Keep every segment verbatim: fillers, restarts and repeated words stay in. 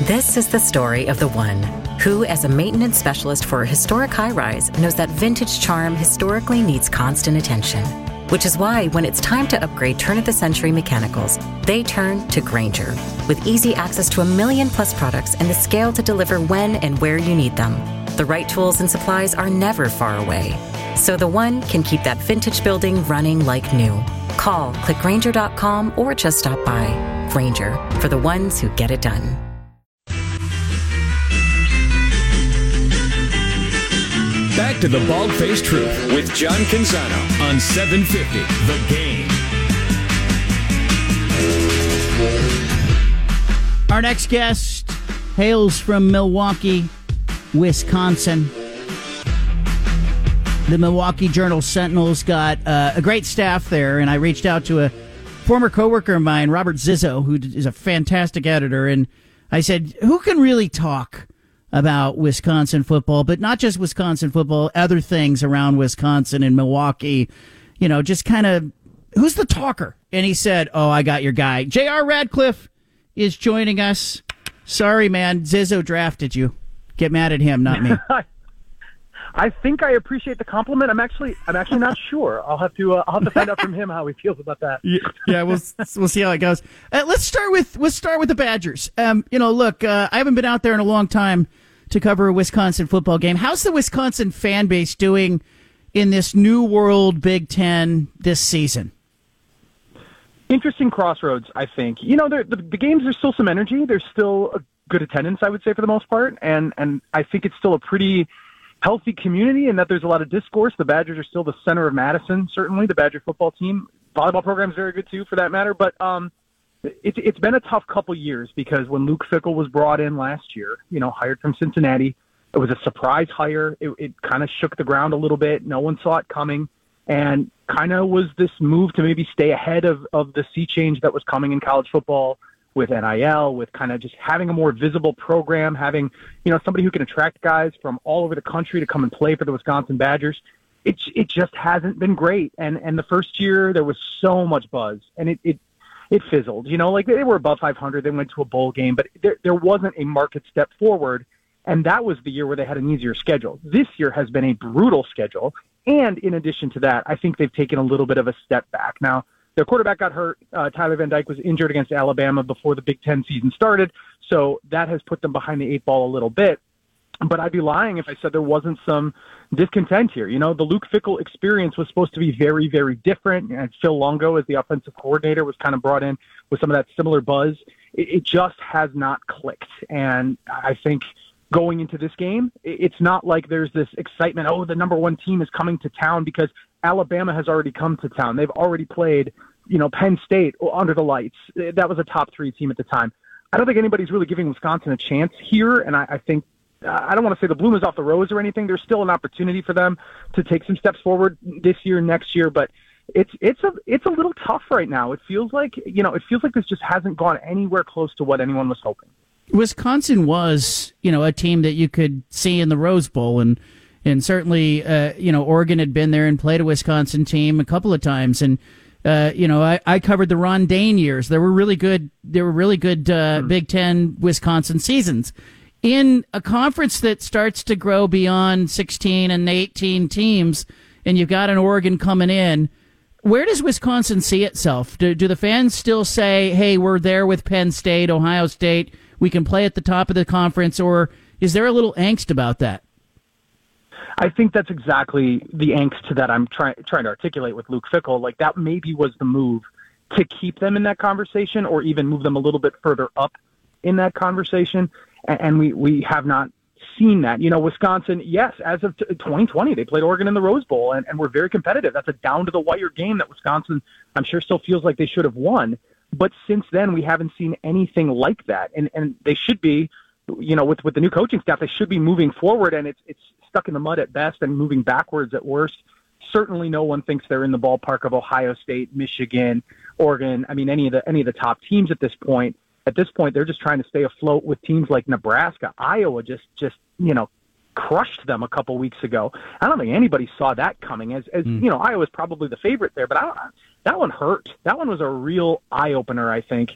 This is the story of the one who, as a maintenance specialist for a historic high-rise, knows that vintage charm historically needs constant attention. Which is why when it's time to upgrade turn-of-the-century mechanicals, they turn to Grainger. With easy access to a million plus products and the scale to deliver when and where you need them. The right tools and supplies are never far away. So the one can keep that vintage building running like new. Call, click Grainger dot com, or just stop by. Grainger, for the ones who get it done. Back to the Bald-Faced Truth with John Canzano on seven fifty The Game. Our next guest hails from Milwaukee, Wisconsin. The Milwaukee Journal-Sentinel's got uh, a great staff there, and I reached out to a former coworker of mine, Robert Zizzo, who is a fantastic editor, and I said, who can really talk about Wisconsin football, but not just Wisconsin football, other things around Wisconsin and Milwaukee, you know, just kind of, who's the talker? And he said, oh, I got your guy. J R. Radcliffe is joining us. Sorry, man, Zizzo drafted you. Get mad at him, not me. I think I appreciate the compliment. I'm actually, I'm actually not sure. I'll have to, uh, I'll have to find out from him how he feels about that. Yeah, yeah we'll we'll see how it goes. Uh, let's start with let's start with the Badgers. Um, you know, look, uh, I haven't been out there in a long time to cover a Wisconsin football game. How's the Wisconsin fan base doing in this new world Big Ten this season? Interesting crossroads, I think. You know, the, the games, there's still some energy. There's still a good attendance, I would say, for the most part, and and I think it's still a pretty healthy community and that there's a lot of discourse. The Badgers are still the center of Madison, certainly. The Badger football team. Volleyball program is very good, too, for that matter. But um, it, it's been a tough couple years because when Luke Fickell was brought in last year, you know, hired from Cincinnati, it was a surprise hire. It, it kind of shook the ground a little bit. No one saw it coming. And kind of was this move to maybe stay ahead of, of the sea change that was coming in college football, with N I L, with kind of just having a more visible program, having, you know, somebody who can attract guys from all over the country to come and play for the Wisconsin Badgers. It it just hasn't been great. And and the first year there was so much buzz, and it it, it fizzled. You know, like they were above five hundred, they went to a bowl game, but there there wasn't a market step forward. And that was the year where they had an easier schedule. This year has been a brutal schedule. And in addition to that, I think they've taken a little bit of a step back. Now, their quarterback got hurt. Uh, Tyler Van Dyke was injured against Alabama before the Big Ten season started, so that has put them behind the eight ball a little bit. But I'd be lying if I said there wasn't some discontent here. You know, the Luke Fickell experience was supposed to be very, very different, and Phil Longo, as the offensive coordinator, was kind of brought in with some of that similar buzz. It, it just has not clicked, and I think going into this game, it's not like there's this excitement, oh, the number one team is coming to town, because Alabama has already come to town. They've already played, you know, Penn State under the lights. That was a top three team at the time. I don't think anybody's really giving Wisconsin a chance here, and I, I think, uh, I don't want to say the bloom is off the rose or anything. There's still an opportunity for them to take some steps forward this year, next year, but it's it's a it's a little tough right now. It feels like, you know, it feels like this just hasn't gone anywhere close to what anyone was hoping. Wisconsin was, you know, a team that you could see in the Rose Bowl, and and certainly, uh, you know, Oregon had been there and played a Wisconsin team a couple of times, and uh, you know, I, I covered the Ron Dayne years. There were really good, there were really good uh, mm. Big Ten Wisconsin seasons in a conference that starts to grow beyond sixteen and eighteen teams, and you've got an Oregon coming in. Where does Wisconsin see itself? Do, do the fans still say, "Hey, we're there with Penn State, Ohio State"? We can play at the top of the conference, or is there a little angst about that? I think that's exactly the angst that I'm trying trying to articulate with Luke Fickell. Like, that maybe was the move to keep them in that conversation, or even move them a little bit further up in that conversation. And, and we, we have not seen that. You know, Wisconsin, yes, as of twenty twenty, they played Oregon in the Rose Bowl, and, and were very competitive. That's a down-to-the-wire game that Wisconsin, I'm sure, still feels like they should have won. But since then, we haven't seen anything like that. And and they should be, you know, with, with the new coaching staff, they should be moving forward, and it's it's stuck in the mud at best and moving backwards at worst. Certainly no one thinks they're in the ballpark of Ohio State, Michigan, Oregon. I mean, any of the any of the top teams at this point. At this point, they're just trying to stay afloat with teams like Nebraska. Iowa just, just you know, crushed them a couple weeks ago. I don't think anybody saw that coming. As, as mm. you know, Iowa's probably the favorite there, but I don't, that one hurt. That one was a real eye-opener, I think,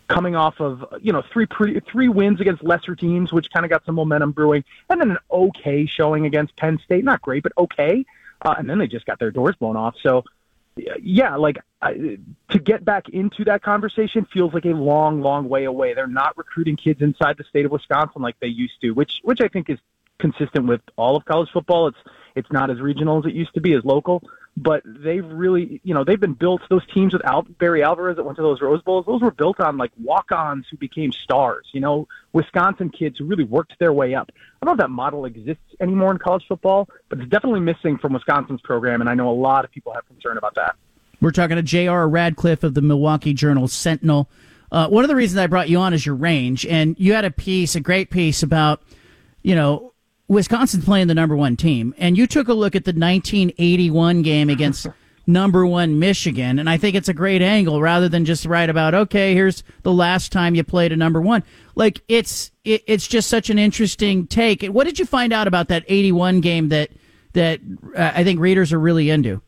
coming off of, you know, three pretty, three wins against lesser teams, which kind of got some momentum brewing, and then an okay showing against Penn State. Not great, but okay. Uh, and then they just got their doors blown off. So, yeah, like I, to get back into that conversation feels like a long, long way away. They're not recruiting kids inside the state of Wisconsin like they used to, which which I think is consistent with all of college football. It's it's not as regional as it used to be, as local. But they've really, you know, they've been built, those teams with Al- Barry Alvarez that went to those Rose Bowls, those were built on, like, walk-ons who became stars, you know, Wisconsin kids who really worked their way up. I don't know if that model exists anymore in college football, but it's definitely missing from Wisconsin's program, and I know a lot of people have concern about that. We're talking to J R. Radcliffe of the Milwaukee Journal-Sentinel. Uh, one of the reasons I brought you on is your range, and you had a piece, a great piece about, you know, Wisconsin's playing the number one team, and you took a look at the nineteen eighty-one game against number one Michigan, and I think it's a great angle rather than just write about, okay, here's the last time you played a number one. Like, it's it, it's just such an interesting take. What did you find out about that eighty-one game that that uh, I think readers are really into?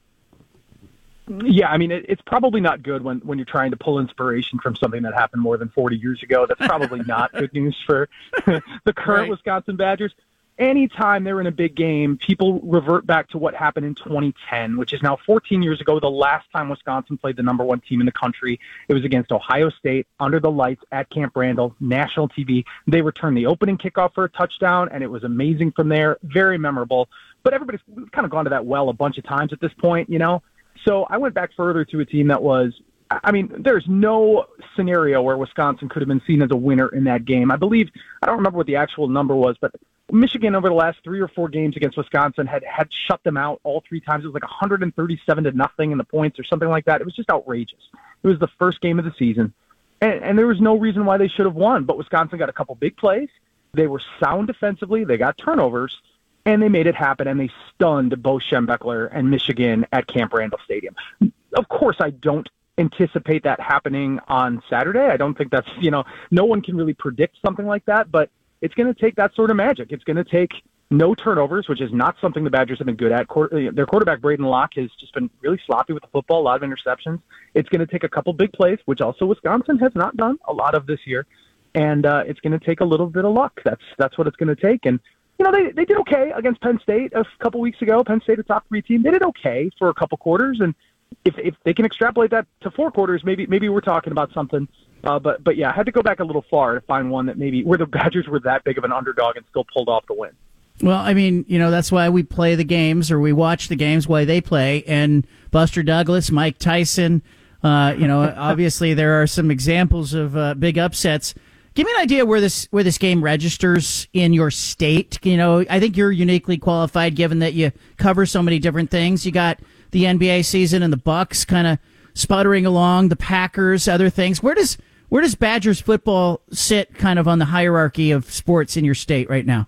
Yeah, I mean, it, it's probably not good when, when you're trying to pull inspiration from something that happened more than forty years ago. That's probably not good news for the current right. Wisconsin Badgers. Anytime they're in a big game, people revert back to what happened in twenty ten, which is now fourteen years ago, the last time Wisconsin played the number one team in the country. It was against Ohio State, under the lights at Camp Randall, national T V. They returned the opening kickoff for a touchdown, and it was amazing from there. Very memorable. But everybody's kind of gone to that well a bunch of times at this point, you know? So I went back further to a team that was, I mean, there's no scenario where Wisconsin could have been seen as a winner in that game. I believe, I don't remember what the actual number was, but Michigan over the last three or four games against Wisconsin had, had shut them out all three times. It was like one hundred thirty-seven to nothing in the points or something like that. It was just outrageous. It was the first game of the season, and, and there was no reason why they should have won, but Wisconsin got a couple big plays. They were sound defensively. They got turnovers, and they made it happen, and they stunned Bo Schembechler and Michigan at Camp Randall Stadium. Of course, I don't anticipate that happening on Saturday. I don't think that's, you know, no one can really predict something like that, but it's going to take that sort of magic. It's going to take no turnovers, which is not something the Badgers have been good at. Their quarterback, Braden Locke, has just been really sloppy with the football, a lot of interceptions. It's going to take a couple big plays, which also Wisconsin has not done a lot of this year. And uh, it's going to take a little bit of luck. That's that's what it's going to take. And, you know, they, they did okay against Penn State a couple weeks ago. Penn State, a top three team. They did okay for a couple quarters. And if if they can extrapolate that to four quarters, maybe maybe we're talking about something. Uh, but, but yeah, I had to go back a little far to find one that maybe where the Badgers were that big of an underdog and still pulled off the win. Well, I mean, you know, that's why we play the games or we watch the games while they play. And Buster Douglas, Mike Tyson, uh, you know, obviously there are some examples of uh, big upsets. Give me an idea where this where this game registers in your state. You know, I think you're uniquely qualified given that you cover so many different things. You got the N B A season and the Bucks kind of sputtering along, the Packers, other things. Where does Where does Badgers football sit kind of on the hierarchy of sports in your state right now?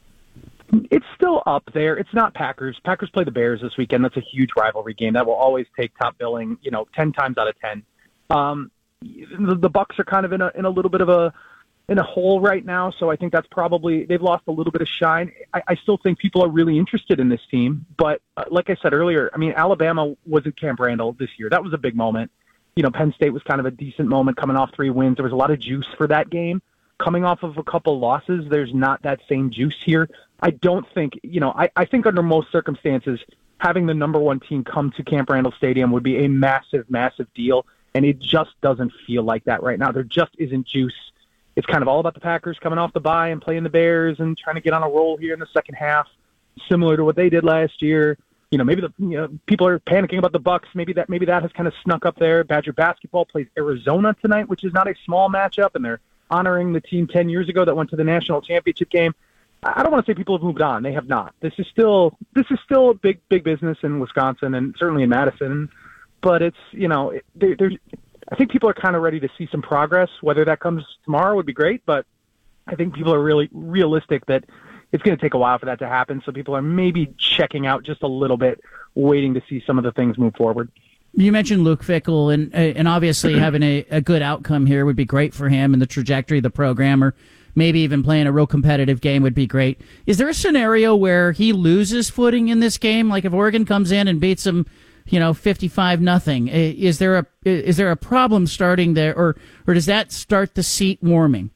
It's still up there. It's not Packers. Packers play the Bears this weekend. That's a huge rivalry game. That will always take top billing, you know, ten times out of ten. Um, the, the Bucks are kind of in a in a little bit of a in a hole right now, so I think that's probably they've lost a little bit of shine. I, I still think people are really interested in this team, but uh, like I said earlier, I mean, Alabama was at Camp Randall this year. That was a big moment. You know, Penn State was kind of a decent moment coming off three wins. There was a lot of juice for that game. Coming off of a couple losses, there's not that same juice here. I don't think, you know, I, I think under most circumstances, having the number one team come to Camp Randall Stadium would be a massive, massive deal, and it just doesn't feel like that right now. There just isn't juice. It's kind of all about the Packers coming off the bye and playing the Bears and trying to get on a roll here in the second half, similar to what they did last year. You know, maybe the you know people are panicking about the Bucks. Maybe that maybe that has kind of snuck up there. Badger basketball plays Arizona tonight, which is not a small matchup, and they're honoring the team ten years ago that went to the national championship game. I don't want to say people have moved on. They have not. This is still this is still a big big business in Wisconsin and certainly in Madison. But it's you know there, there's I think people are kind of ready to see some progress. Whether that comes tomorrow would be great, but I think people are really realistic that it's going to take a while for that to happen. So people are maybe checking out just a little bit, waiting to see some of the things move forward. You mentioned Luke Fickell, and and obviously having a, a good outcome here would be great for him and the trajectory of the program, or maybe even playing a real competitive game would be great. Is there a scenario where he loses footing in this game? Like if Oregon comes in and beats him you know, fifty-five nothing. Is there a is there a problem starting there, or or does that start the seat warming?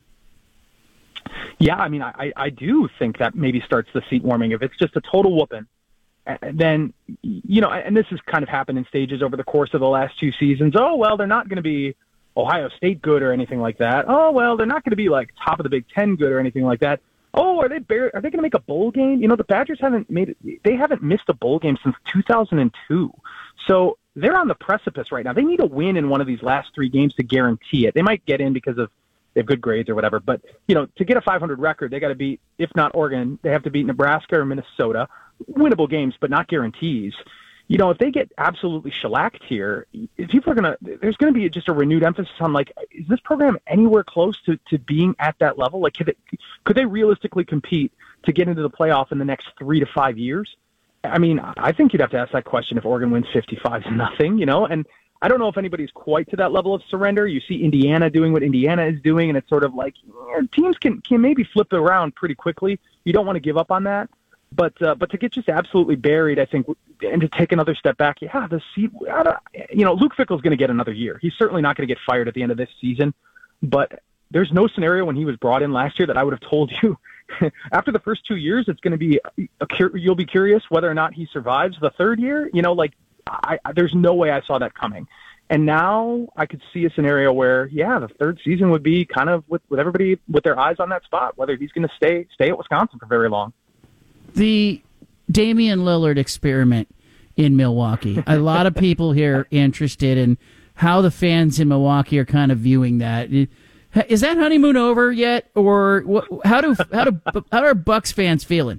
Yeah, I mean, I, I do think that maybe starts the seat warming. If it's just a total whooping, then, you know, and this has kind of happened in stages over the course of the last two seasons. Oh, well, they're not going to be Ohio State good or anything like that. Oh, well, they're not going to be like top of the Big Ten good or anything like that. Oh, are they bar- are they going to make a bowl game? You know, the Badgers haven't made it. They haven't missed a bowl game since two thousand two. So they're on the precipice right now. They need a win in one of these last three games to guarantee it. They might get in because of they have good grades or whatever. But, you know, to get a five hundred record, they got to beat, if not Oregon, they have to beat Nebraska or Minnesota. Winnable games, but not guarantees. You know, if they get absolutely shellacked here, people are going to, there's going to be just a renewed emphasis on, like, is this program anywhere close to, to being at that level? Like, could, it, could they realistically compete to get into the playoff in the next three to five years? I mean, I think you'd have to ask that question if Oregon wins fifty-five to nothing, you know, and I don't know if anybody's quite to that level of surrender. You see Indiana doing what Indiana is doing, and it's sort of like, yeah, teams can, can maybe flip it around pretty quickly. You don't want to give up on that. But uh, but to get just absolutely buried, I think, and to take another step back, yeah, the seat, you know, Luke Fickell's going to get another year. He's certainly not going to get fired at the end of this season. But there's no scenario when he was brought in last year that I would have told you after the first two years, it's going to be, a, you'll be curious whether or not he survives the third year. You know, like, I, I, there's no way I saw that coming. And now I could see a scenario where, yeah, the third season would be kind of with, with everybody with their eyes on that spot, whether he's going to stay stay at Wisconsin for very long. The Damian Lillard experiment in Milwaukee. A lot of people here are interested in how the fans in Milwaukee are kind of viewing that. Is that honeymoon over yet, or how do how do how are Bucks fans feeling?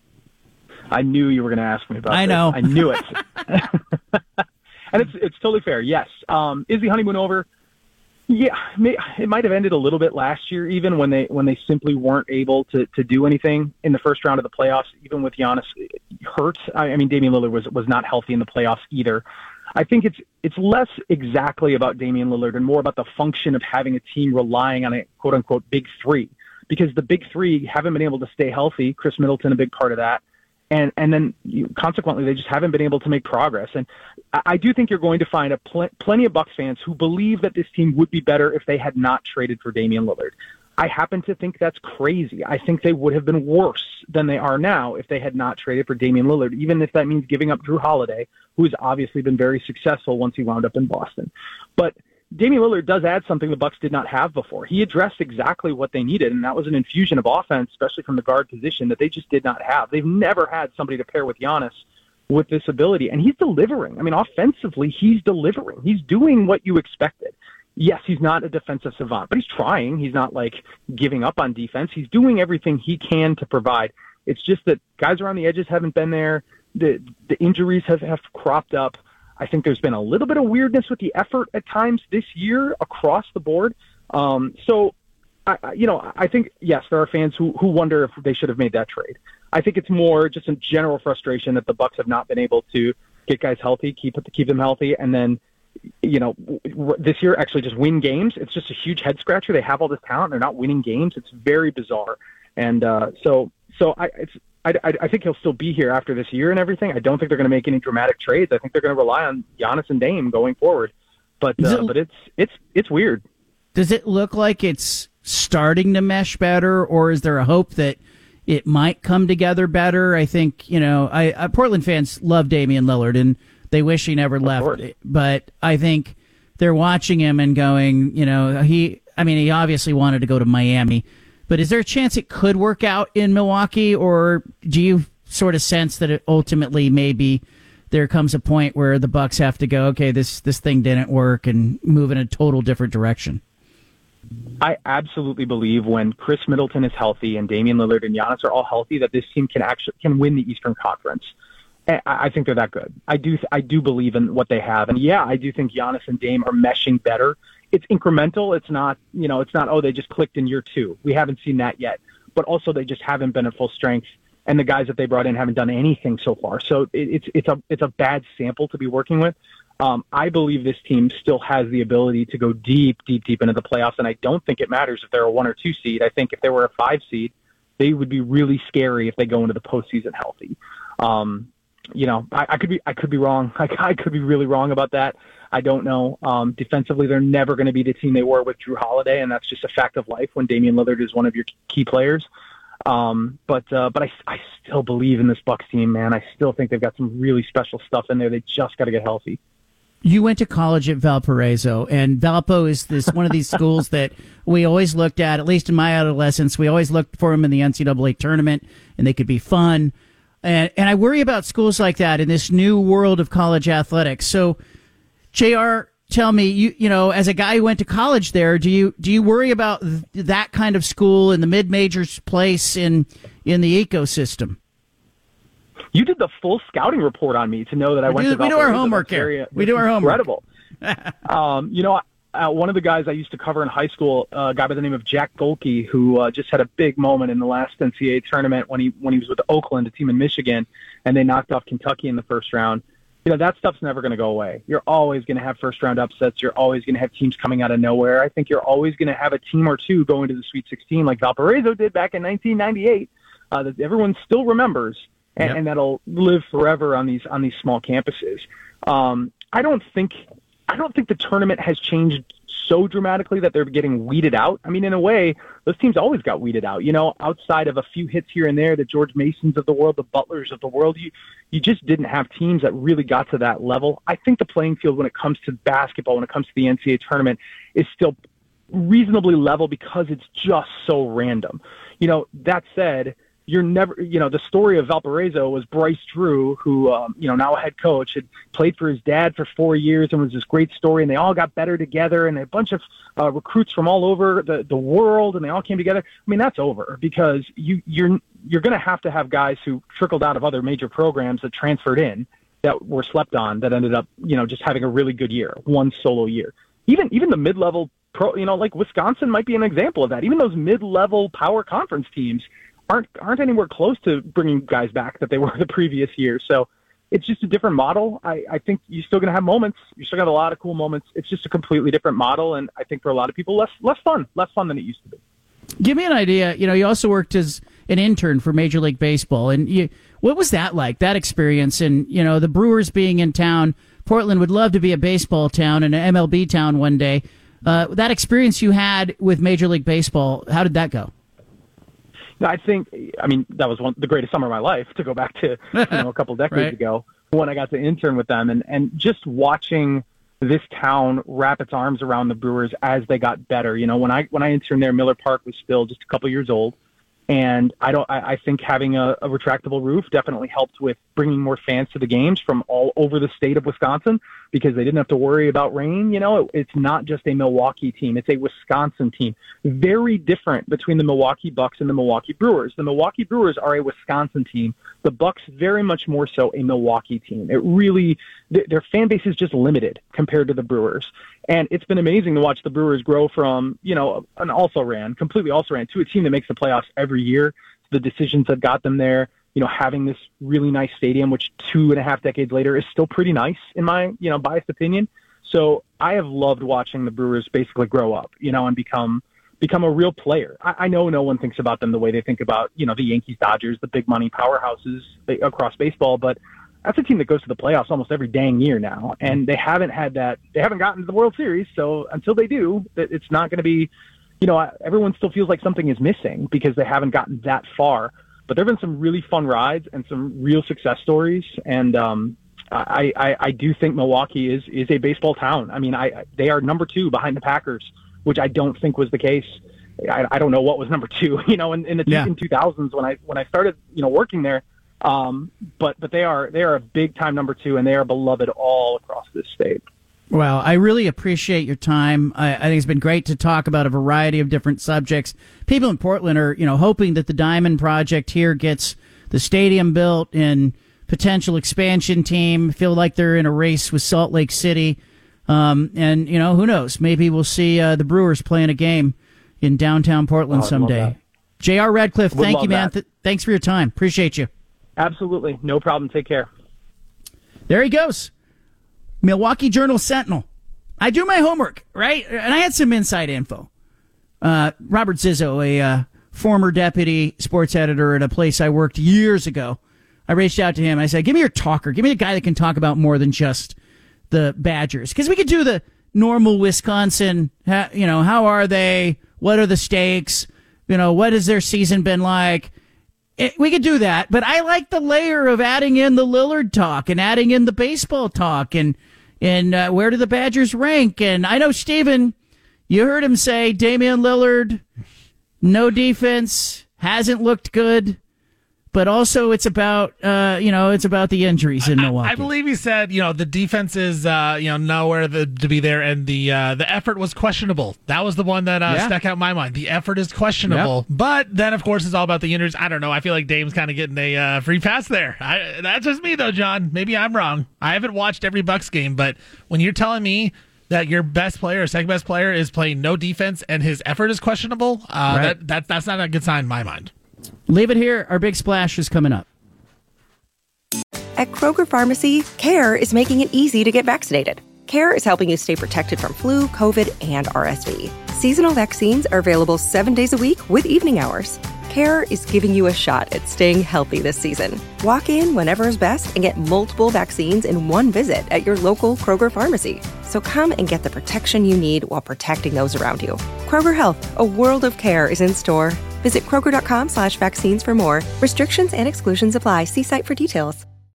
I knew you were going to ask me about. I know. This. I knew it. And it's it's totally fair. Yes. Um, is the honeymoon over? Yeah, it might have ended a little bit last year, even when they when they simply weren't able to, to do anything in the first round of the playoffs, even with Giannis hurt. I mean, Damian Lillard was was not healthy in the playoffs either. I think it's it's less exactly about Damian Lillard and more about the function of having a team relying on a quote unquote big three, because the big three haven't been able to stay healthy. Chris Middleton, a big part of that. And and then you, consequently, they just haven't been able to make progress. And I, I do think you're going to find a pl- plenty of Bucks fans who believe that this team would be better if they had not traded for Damian Lillard. I happen to think that's crazy. I think they would have been worse than they are now if they had not traded for Damian Lillard, even if that means giving up Drew Holiday, who has obviously been very successful once he wound up in Boston. But Damian Lillard does add something the Bucks did not have before. He addressed exactly what they needed, and that was an infusion of offense, especially from the guard position, that they just did not have. They've never had somebody to pair with Giannis with this ability, and he's delivering. I mean, offensively, he's delivering. He's doing what you expected. Yes, he's not a defensive savant, but he's trying. He's not, like, giving up on defense. He's doing everything he can to provide. It's just that guys around the edges haven't been there. The, the injuries have, have cropped up. I think there's been a little bit of weirdness with the effort at times this year across the board. Um, so, I, you know, I think, yes, there are fans who, who wonder if they should have made that trade. I think it's more just a general frustration that the Bucks have not been able to get guys healthy, keep keep them healthy, and then, you know, this year actually just win games. It's just a huge head scratcher. They have all this talent. They're not winning games. It's very bizarre. And uh, so, so I, it's, I, I think he'll still be here after this year and everything. I don't think they're going to make any dramatic trades. I think they're going to rely on Giannis and Dame going forward. But uh, it, but it's it's it's weird. Does it look like it's starting to mesh better, or is there a hope that it might come together better? I think, you know, I, I Portland fans love Damian Lillard and they wish he never of left. Course. But I think they're watching him and going, you know, he. I mean, he obviously wanted to go to Miami. But is there a chance it could work out in Milwaukee, or do you sort of sense that it ultimately maybe there comes a point where the Bucks have to go, okay, this this thing didn't work, and move in a total different direction? I absolutely believe when Chris Middleton is healthy and Damian Lillard and Giannis are all healthy, that this team can actually can win the Eastern Conference. I think they're that good. I do I do believe in what they have, and yeah, I do think Giannis and Dame are meshing better. It's incremental. It's not, you know, it's not, oh, they just clicked in year two. We haven't seen that yet. But also they just haven't been at full strength, and the guys that they brought in haven't done anything so far. So it, it's it's a it's a bad sample to be working with. Um, I believe this team still has the ability to go deep, deep, deep into the playoffs, and I don't think it matters if they're a one or two seed. I think if they were a five seed, they would be really scary if they go into the postseason healthy. Um, you know, I, I could be I could be wrong. I, I could be really wrong about that. I don't know. Um, defensively, they're never going to be the team they were with Drew Holiday, and that's just a fact of life when Damian Lillard is one of your key players. Um, but uh, but I, I still believe in this Bucks team, man. I still think they've got some really special stuff in there. They just got to get healthy. You went to college at Valparaiso, and Valpo is this one of these schools that we always looked at, at least in my adolescence. We always looked for them in the N C double A tournament, and they could be fun. And, and I worry about schools like that in this new world of college athletics. So, J R, tell me, you you know, as a guy who went to college there, do you do you worry about th- that kind of school in the mid-majors place in in the ecosystem? You did the full scouting report on me to know that I we went do, to Valparaiso. We do our homework here. We do our homework. Incredible. um, you know, uh, one of the guys I used to cover in high school, uh, a guy by the name of Jack Golke, who uh, just had a big moment in the last N C double A tournament when he when he was with Oakland, a team in Michigan, and they knocked off Kentucky in the first round. You know, that stuff's never going to go away. You're always going to have first-round upsets. You're always going to have teams coming out of nowhere. I think you're always going to have a team or two going to the Sweet sixteen like Valparaiso did back in nineteen ninety-eight uh, that everyone still remembers. And, yep. and that'll live forever on these on these small campuses. Um, I don't think I don't think the tournament has changed so dramatically that they're getting weeded out. I mean, in a way, those teams always got weeded out. You know, outside of a few hits here and there, the George Masons of the world, the Butlers of the world, you you just didn't have teams that really got to that level. I think the playing field when it comes to basketball, when it comes to the N C double A tournament, is still reasonably level because it's just so random. You know, that said, you're never, you know, the story of Valparaiso was Bryce Drew, who, um, you know, now a head coach, had played for his dad for four years and was this great story, and they all got better together, and a bunch of uh, recruits from all over the, the world, and they all came together. I mean, that's over because you, you're you're going to have to have guys who trickled out of other major programs that transferred in that were slept on that ended up, you know, just having a really good year, one solo year. Even even the mid-level pro, you know, like Wisconsin might be an example of that. Even those mid-level power conference teams aren't aren't anywhere close to bringing guys back that they were the previous year. So it's just a different model. I, I think you're still going to have moments. You're still going to have a lot of cool moments. It's just a completely different model, and I think for a lot of people, less less fun, less fun than it used to be. Give me an idea. You know, you also worked as an intern for Major League Baseball, and you, what was that like, that experience? And, you know, the Brewers being in town, Portland would love to be a baseball town and an M L B town one day. Uh, that experience you had with Major League Baseball, how did that go? I think, I mean, that was one the greatest summer of my life, to go back to, you know, a couple decades right. ago when I got to intern with them, and, and just watching this town wrap its arms around the Brewers as they got better. You know, when I when I interned there, Miller Park was still just a couple years old, and I don't. I, I think having a, a retractable roof definitely helped with bringing more fans to the games from all over the state of Wisconsin, because they didn't have to worry about rain. You know, it, it's not just a Milwaukee team; it's a Wisconsin team. Very different between the Milwaukee Bucks and the Milwaukee Brewers. The Milwaukee Brewers are a Wisconsin team. The Bucks very much more so a Milwaukee team. It really, th- their fan base is just limited compared to the Brewers. And it's been amazing to watch the Brewers grow from, you know, an also-ran, completely also-ran, to a team that makes the playoffs every year. The decisions that got them there, you know, having this really nice stadium, which two and a half decades later is still pretty nice in my, you know, biased opinion. So I have loved watching the Brewers basically grow up, you know, and become become a real player. I, I know no one thinks about them the way they think about, you know, the Yankees, Dodgers, the big money powerhouses across baseball, but that's a team that goes to the playoffs almost every dang year now, and they haven't had that. They haven't gotten to the World Series, so until they do, it's not going to be, you know, everyone still feels like something is missing because they haven't gotten that far. But there have been some really fun rides and some real success stories, and um, I, I, I do think Milwaukee is is a baseball town. I mean, I they are number two behind the Packers, which I don't think was the case. I, I don't know what was number two, you know, in, in the yeah. two thousands when I when I started, you know, working there. Um, but but they are they are a big time number two, and they are beloved all across this state. Well, I really appreciate your time. I, I think it's been great to talk about a variety of different subjects. People in Portland are, you know, hoping that the Diamond Project here gets the stadium built and potential expansion team. Feel like they're in a race with Salt Lake City. Um, and, you know, who knows? Maybe we'll see uh, the Brewers playing a game in downtown Portland oh, someday. J R. Radcliffe, Would thank you, man. Th- thanks for your time. Appreciate you. Absolutely. No problem. Take care. There he goes. Milwaukee Journal Sentinel. I do my homework, right? And I had some inside info. Uh, Robert Zizzo, a uh, former deputy sports editor at a place I worked years ago. I reached out to him. I said, give me your talker. Give me a guy that can talk about more than just the Badgers. Because we could do the normal Wisconsin, you know, how are they? What are the stakes? You know, what has their season been like? It, we could do that. But I like the layer of adding in the Lillard talk and adding in the baseball talk and, and uh, where do the Badgers rank? And I know, Steven, you heard him say Damian Lillard, no defense, hasn't looked good. But also, it's about uh, you know, it's about the injuries in Milwaukee. I, I believe he said, you know, the defense is uh, you know nowhere the, to be there, and the uh, the effort was questionable. That was the one that uh, yeah. stuck out in my mind. The effort is questionable, yep. But then of course it's all about the injuries. I don't know. I feel like Dame's kind of getting a uh, free pass there. I, that's just me though, John. Maybe I'm wrong. I haven't watched every Bucks game, but when you're telling me that your best player or second best player is playing no defense and his effort is questionable, uh, right. that, that that's not a good sign in my mind. Leave it here. Our big splash is coming up. At Kroger Pharmacy, CARE is making it easy to get vaccinated. CARE is helping you stay protected from flu, COVID, and R S V. Seasonal vaccines are available seven days a week with evening hours. CARE is giving you a shot at staying healthy this season. Walk in whenever is best and get multiple vaccines in one visit at your local Kroger Pharmacy. So come and get the protection you need while protecting those around you. Kroger Health, a world of care, is in store. Visit Kroger.com slash vaccines for more. Restrictions and exclusions apply. See site for details.